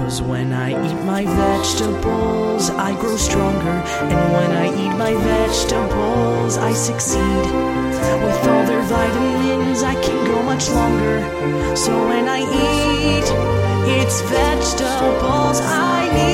'Cause when I eat my vegetables, I grow stronger. And when I eat my vegetables, I succeed. With all their vitamins, I can go much longer. So when I eat, it's vegetables I need.